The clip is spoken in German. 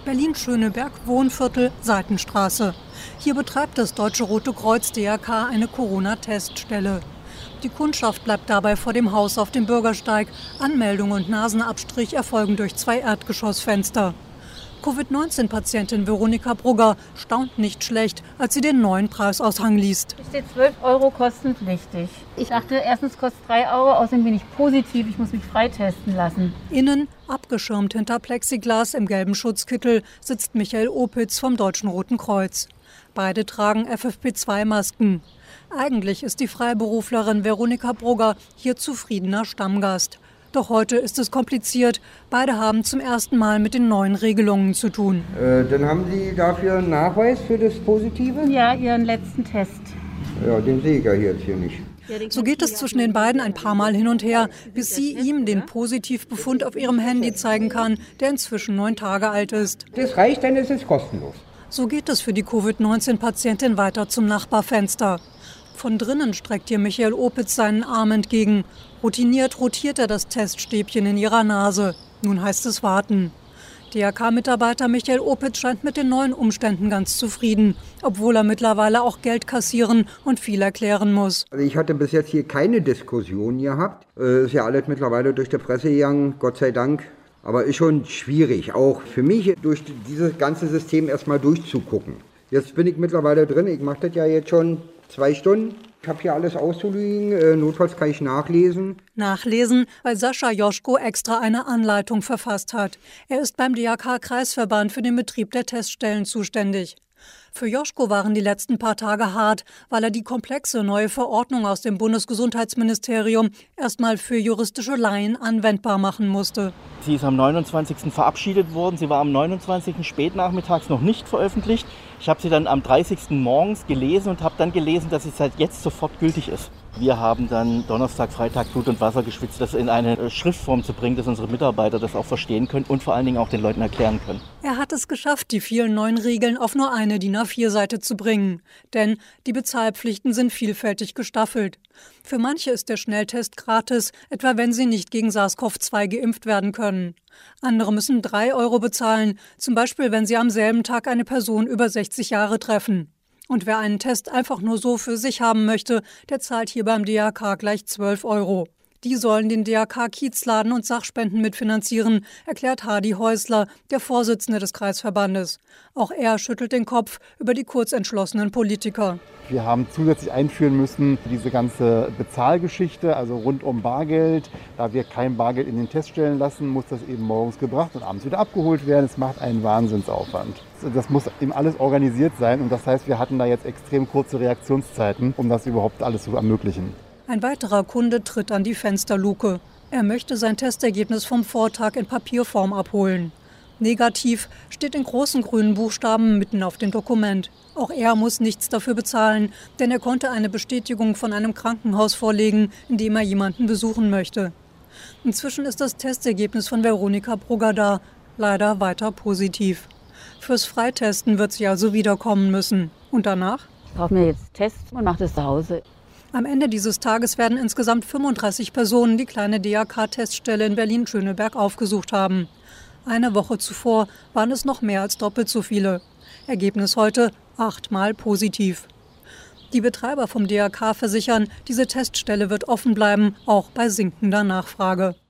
Berlin-Schöneberg, Wohnviertel, Seitenstraße. Hier betreibt das Deutsche Rote Kreuz DRK eine Corona-Teststelle. Die Kundschaft bleibt dabei vor dem Haus auf dem Bürgersteig. Anmeldung und Nasenabstrich erfolgen durch 2 Erdgeschossfenster. Covid-19-Patientin Veronika Brugger staunt nicht schlecht, als sie den neuen Preisaushang liest. Es steht 12 € kostenpflichtig. Ich dachte, erstens kostet 3 €, außerdem bin ich positiv, ich muss mich freitesten lassen. Innen, abgeschirmt hinter Plexiglas im gelben Schutzkittel, sitzt Michael Opitz vom Deutschen Roten Kreuz. Beide tragen FFP2-Masken. Eigentlich ist die Freiberuflerin Veronika Brugger hier zufriedener Stammgast. Doch heute ist es kompliziert. Beide haben zum ersten Mal mit den neuen Regelungen zu tun. Dann haben Sie dafür einen Nachweis für das Positive? Ja, Ihren letzten Test. Ja, den sehe ich ja jetzt hier nicht. So geht es zwischen den beiden ein paar Mal hin und her, bis sie ihm den Positivbefund auf ihrem Handy zeigen kann, der inzwischen 9 Tage alt ist. Das reicht, dann ist es kostenlos. So geht es für die Covid-19-Patientin weiter zum Nachbarfenster. Von drinnen streckt ihr Michael Opitz seinen Arm entgegen. Routiniert rotiert er das Teststäbchen in ihrer Nase. Nun heißt es warten. DRK-Mitarbeiter Michael Opitz scheint mit den neuen Umständen ganz zufrieden, obwohl er mittlerweile auch Geld kassieren und viel erklären muss. Also ich hatte bis jetzt hier keine Diskussion gehabt. Ist ja alles mittlerweile durch die Presse gegangen, Gott sei Dank. Aber ist schon schwierig, auch für mich durch dieses ganze System erstmal durchzugucken. Jetzt bin ich mittlerweile drin, ich mache das ja jetzt schon 2 Stunden. Ich habe hier alles auszulegen, notfalls kann ich nachlesen. Nachlesen, weil Sascha Joschko extra eine Anleitung verfasst hat. Er ist beim DRK-Kreisverband für den Betrieb der Teststellen zuständig. Für Joschko waren die letzten paar Tage hart, weil er die komplexe neue Verordnung aus dem Bundesgesundheitsministerium erstmal für juristische Laien anwendbar machen musste. Sie ist am 29. verabschiedet worden. Sie war am 29. spätnachmittags noch nicht veröffentlicht. Ich habe sie dann am 30. morgens gelesen und habe dann gelesen, dass sie seit jetzt sofort gültig ist. Wir haben dann Donnerstag, Freitag Blut und Wasser geschwitzt, das in eine Schriftform zu bringen, dass unsere Mitarbeiter das auch verstehen können und vor allen Dingen auch den Leuten erklären können. Er hat es geschafft, die vielen neuen Regeln auf nur eine DIN A4-Seite zu bringen. Denn die Bezahlpflichten sind vielfältig gestaffelt. Für manche ist der Schnelltest gratis, etwa wenn sie nicht gegen SARS-CoV-2 geimpft werden können. Andere müssen 3 € bezahlen, zum Beispiel wenn sie am selben Tag eine Person über 60 Jahre treffen. Und wer einen Test einfach nur so für sich haben möchte, der zahlt hier beim DRK gleich 12 €. Die sollen den DRK-Kiezladen und Sachspenden mitfinanzieren, erklärt Hardy Häusler, der Vorsitzende des Kreisverbandes. Auch er schüttelt den Kopf über die kurzentschlossenen Politiker. Wir haben zusätzlich einführen müssen diese ganze Bezahlgeschichte, also rund um Bargeld. Da wir kein Bargeld in den Teststellen lassen, muss das eben morgens gebracht und abends wieder abgeholt werden. Es macht einen Wahnsinnsaufwand. Das muss eben alles organisiert sein und das heißt, wir hatten da jetzt extrem kurze Reaktionszeiten, um das überhaupt alles zu ermöglichen. Ein weiterer Kunde tritt an die Fensterluke. Er möchte sein Testergebnis vom Vortag in Papierform abholen. Negativ steht in großen grünen Buchstaben mitten auf dem Dokument. Auch er muss nichts dafür bezahlen, denn er konnte eine Bestätigung von einem Krankenhaus vorlegen, in dem er jemanden besuchen möchte. Inzwischen ist das Testergebnis von Veronika Brugger da, leider weiter positiv. Fürs Freitesten wird sie also wiederkommen müssen. Und danach? Ich kaufe mir jetzt Tests und mache das zu Hause. Am Ende dieses Tages werden insgesamt 35 Personen die kleine DRK-Teststelle in Berlin-Schöneberg aufgesucht haben. Eine Woche zuvor waren es noch mehr als doppelt so viele. Ergebnis heute 8-mal positiv. Die Betreiber vom DRK versichern, diese Teststelle wird offen bleiben, auch bei sinkender Nachfrage.